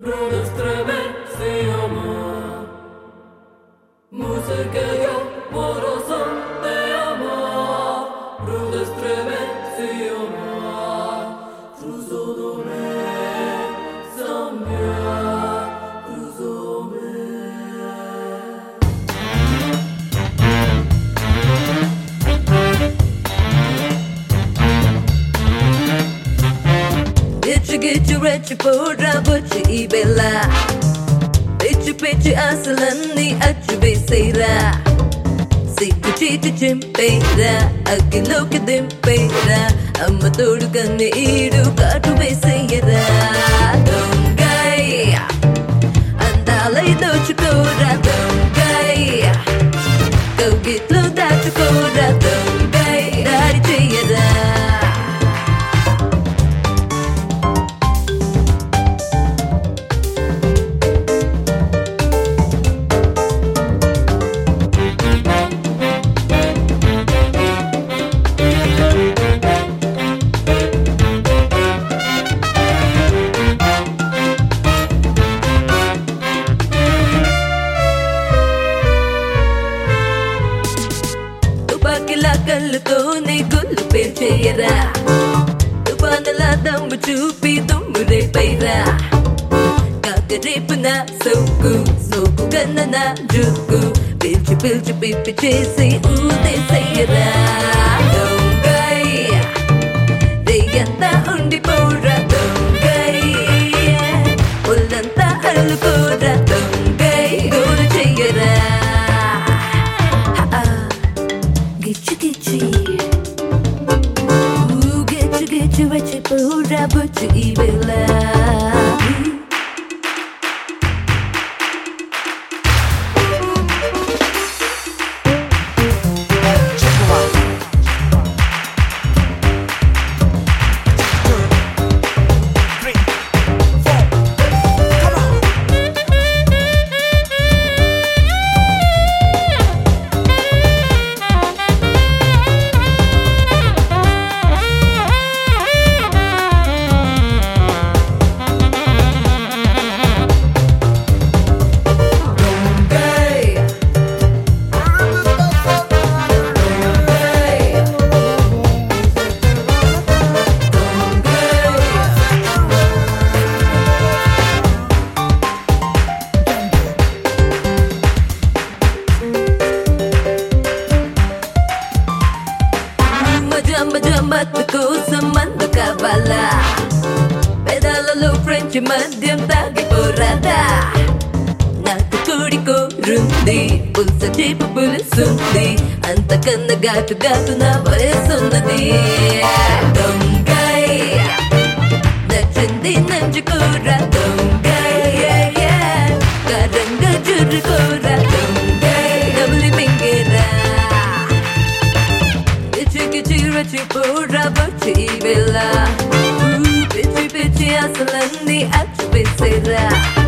Rudestremece amor, música yo moroso de amor. Rudestremece amor, cruzóme, sambia, cruzóme. Get you rich for Rabuchi Ibella. Pitchy Asalani at you be say that. Sikuchi to Chimpeda, I can look at them peda. I'm a Torukan Idu got to be say that. Don't guy, and I'll lay no chikoda, don't guy. Go get low that chikoda, don't guy, daddy chayada. కళ్ళతో నీ గుళ్ళు పేర్చేయరా తుఫానులా చూపి తుమ్మురే పైరా కాకరేపు నా సోకు సోకు కన్న నా జుక్కు పిలిచి పిప్పి చేసి ఊదేసయ్యరా దొంగై రేయంతా ఉండిపోరా దొంగై ఒళ్ళంతా అల్లుకోరా దొంగై గోరు చెయ్యరా Get you rich for Rabuchi Ibella. మజమత్ కోసం మందు కావాలా పెదాలలో ఫ్రెంచ్ మద్యం తాగిపోరాదా నాకు కోడి కోరుంది పులుస చేపు పులుసుంది అంతకన్నా ఘాటు నా వయసున్నది దొంగై నచ్చింది నంచుకోరా దొంగై కరంగా చుర్రుకోరా దొంగై డబులి మింగేరా Rich for Rabuchi Ibella. Pitchy Asalani at you be say that.